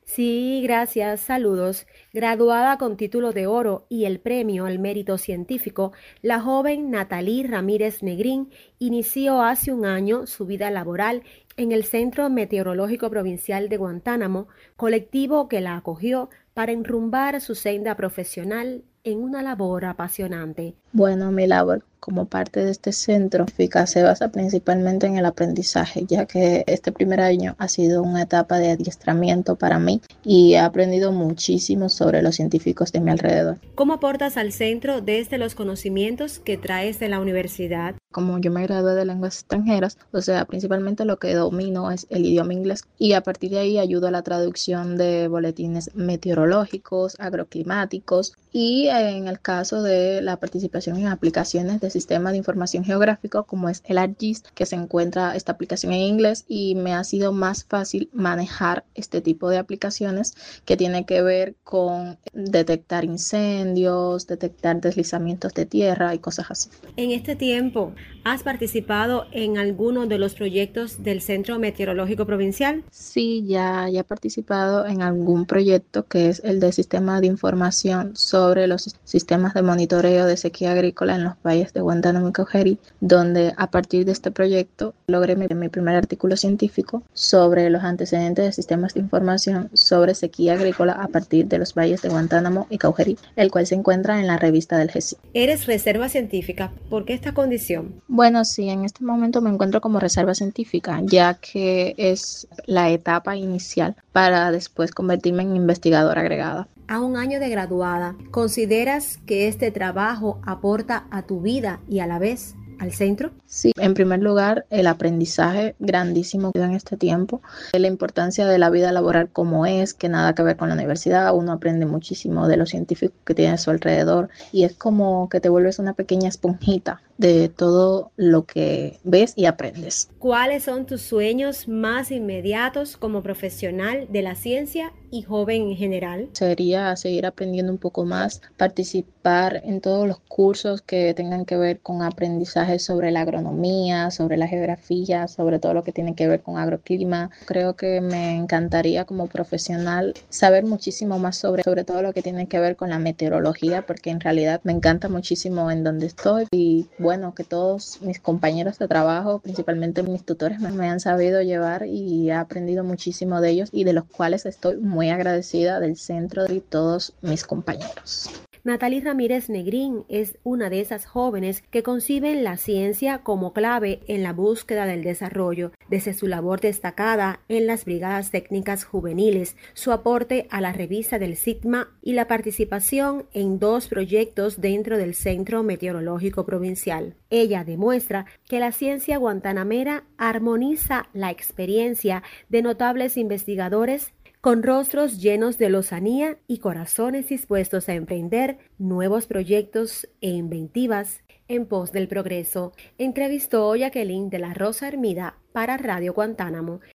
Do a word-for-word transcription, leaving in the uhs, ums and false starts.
Sí, gracias, saludos. Graduada con título de oro y el premio al mérito científico, la joven Natalie Ramírez Negrín inició hace un año su vida laboral en el Centro Meteorológico Provincial de Guantánamo, colectivo que la acogió para enrumbar su senda profesional en una labor apasionante. Bueno, mi labor como parte de este centro se basa principalmente en el aprendizaje, ya que este primer año ha sido una etapa de adiestramiento para mí y he aprendido muchísimo sobre los científicos de mi alrededor. ¿Cómo aportas al centro desde los conocimientos que traes de la universidad? Como yo me gradué de lenguas extranjeras, o sea, principalmente lo que domino es el idioma inglés y a partir de ahí ayudo a la traducción de boletines meteorológicos, agroclimáticos y en el caso de la participación en aplicaciones de sistema de información geográfico como es el ArcGIS, que se encuentra esta aplicación en inglés y me ha sido más fácil manejar este tipo de aplicaciones que tiene que ver con detectar incendios, detectar deslizamientos de tierra y cosas así. En este tiempo, ¿has participado en alguno de los proyectos del Centro Meteorológico Provincial? Sí, ya, ya he participado en algún proyecto que es el de sistema de información sobre los sistemas de monitoreo de sequía agrícola en los valles de Guantánamo y Caujerí, donde a partir de este proyecto logré mi, mi primer artículo científico sobre los antecedentes de sistemas de información sobre sequía agrícola a partir de los valles de Guantánamo y Caujerí, el cual se encuentra en la revista del G E S I. Eres reserva científica. ¿Por qué esta condición? Bueno, sí, en este momento me encuentro como reserva científica, ya que es la etapa inicial para después convertirme en investigadora agregada. A un año de graduada, ¿consideras que este trabajo aporta a tu vida y a la vez al centro? Sí, en primer lugar, el aprendizaje grandísimo en este tiempo, la importancia de la vida laboral como es, que nada que ver con la universidad, uno aprende muchísimo de los científicos que tiene a su alrededor y es como que te vuelves una pequeña esponjita de todo lo que ves y aprendes. ¿Cuáles son tus sueños más inmediatos como profesional de la ciencia y joven en general? Sería seguir aprendiendo un poco más, participar en todos los cursos que tengan que ver con aprendizaje sobre la agronomía, sobre la geografía, sobre todo lo que tiene que ver con agroclima. Creo que me encantaría como profesional saber muchísimo más sobre, sobre todo lo que tiene que ver con la meteorología, porque en realidad me encanta muchísimo en donde estoy y bueno, que todos mis compañeros de trabajo, principalmente mis tutores, me, me han sabido llevar y he aprendido muchísimo de ellos y de los cuales estoy muy agradecida del centro y todos mis compañeros. Natalie Ramírez Negrín es una de esas jóvenes que conciben la ciencia como clave en la búsqueda del desarrollo, desde su labor destacada en las brigadas técnicas juveniles, su aporte a la revista del SIGMA y la participación en dos proyectos dentro del Centro Meteorológico Provincial. Ella demuestra que la ciencia guantanamera armoniza la experiencia de notables investigadores con rostros llenos de lozanía y corazones dispuestos a emprender nuevos proyectos e inventivas en pos del progreso. Entrevistó Jacqueline de la Rosa Hermida para Radio Guantánamo.